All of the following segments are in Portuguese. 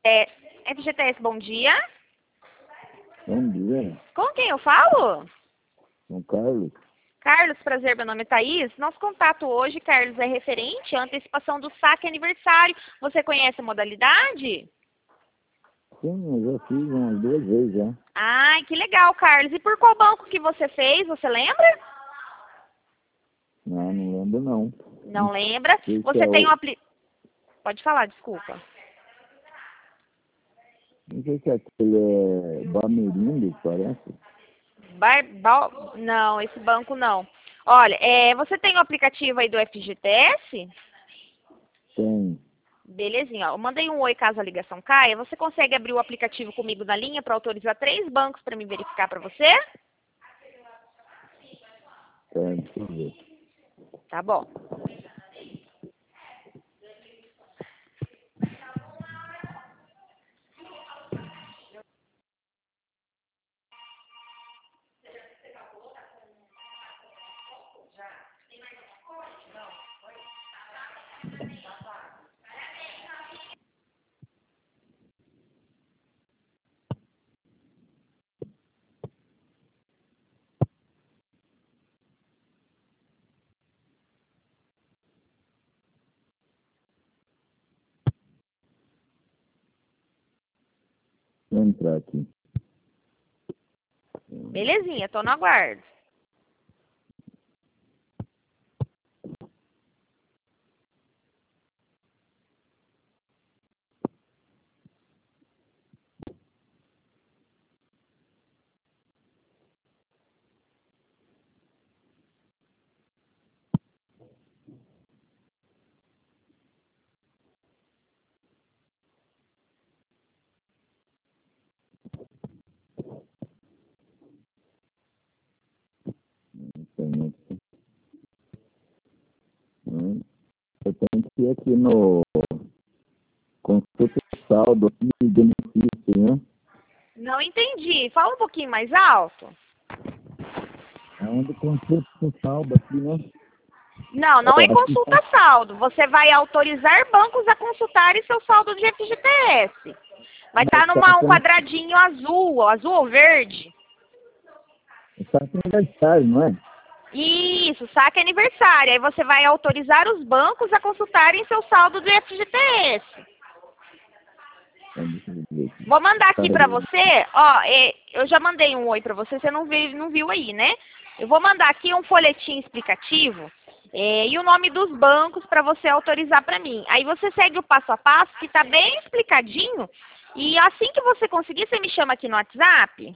FGTS, bom dia. Bom dia, Com quem eu falo? São Carlos. Carlos, prazer, meu nome é Thaís. Nosso contato hoje, Carlos, é referente à antecipação do saque aniversário. Você conhece a modalidade? Sim, eu já fiz umas 2 vezes já. Ai, que legal, Carlos. E por qual banco que você fez? Você lembra? Não, não lembro não. Não lembra? Sei que Você é tem o... Pode falar, desculpa. Não sei se aquele é Bamerindo, parece. Não, esse banco não. Olha, você tem o aplicativo aí do FGTS? Tem. Belezinha, ó. Eu mandei um oi caso a ligação caia. Você consegue abrir o aplicativo comigo na linha para autorizar 3 bancos para me verificar para você? Tem, deixa eu ver. Tá bom. Vou entrar aqui. Belezinha, tô no aguardo. Tem aqui. Eu tenho que ir aqui no consulta de saldo aqui de benefício, né? Não entendi. Fala um pouquinho mais alto. É onde consulta o saldo aqui, né? Não, não é Aqui consulta saldo. Você vai autorizar bancos a consultarem seu saldo de FGTS. Vai estar um quadradinho azul ou verde. está aqui aniversário, não é? Isso, saque aniversário. Aí você vai autorizar os bancos a consultarem seu saldo de FGTS. Então, deixa eu ver aqui. Vou mandar aqui pra Peraí. você, ó, eu já mandei um oi pra você não viu aí, né? Eu vou mandar aqui um folhetim explicativo e o nome dos bancos pra você autorizar pra mim. Aí você segue o passo a passo, que tá bem explicadinho, e assim que você conseguir, você me chama aqui no WhatsApp,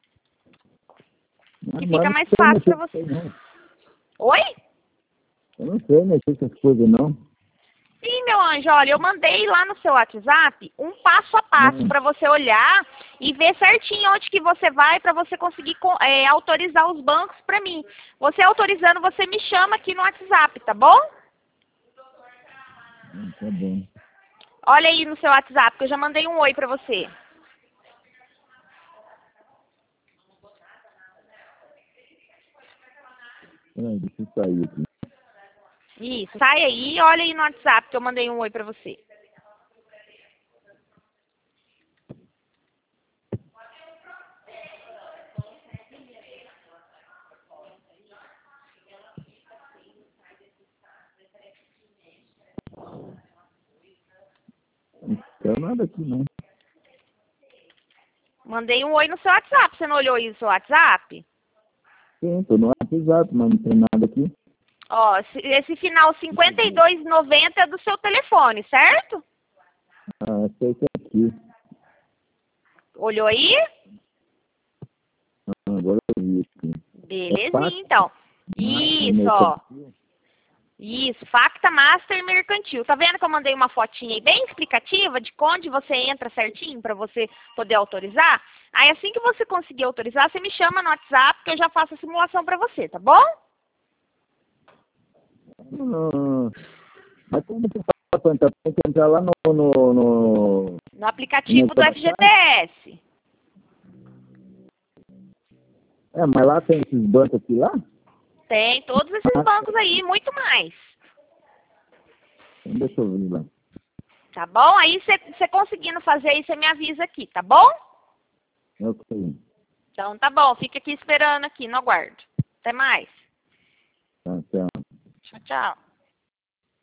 que fica Agora mais não sei fácil pra mexer você. com isso, não. Oi? Eu não sei mexer com essas coisas, não. Sim, meu anjo, olha, eu mandei lá no seu WhatsApp um passo a passo para você olhar e ver certinho onde que você vai para você conseguir autorizar os bancos para mim. Você autorizando, você me chama aqui no WhatsApp, tá bom? Tá bom. Olha aí no seu WhatsApp, que eu já mandei um oi para você. Peraí, deixa eu sair aqui. Isso, sai aí e olha aí no WhatsApp que eu mandei um oi para você. Não quero nada aqui, não. Mandei um oi no seu WhatsApp, você não olhou aí no seu WhatsApp? Sim, tô no WhatsApp, mas não tem nada aqui. Ó, esse final 5290 é do seu telefone, certo? Ah, sei que é aqui. Olhou aí? Ah, agora eu vi aqui. Belezinha, então. Isso, Mercantil. ó. Isso, Facta Master Mercantil. Tá vendo que eu mandei uma fotinha aí bem explicativa de onde você entra certinho para você poder autorizar? Aí assim que você conseguir autorizar, você me chama no WhatsApp que eu já faço a simulação para você, tá bom? Mas como você faz pra entrar? Tem que entrar lá No aplicativo do FGTS. É, mas lá tem esses bancos aqui lá? Tem todos esses bancos aí, muito mais. Então deixa eu ver lá. Tá bom? Aí você conseguindo fazer aí, você me avisa aqui, tá bom? Ok. Então tá bom, fica aqui esperando aqui, no aguardo. Até mais. Tá, tchau. Tchau, tchau.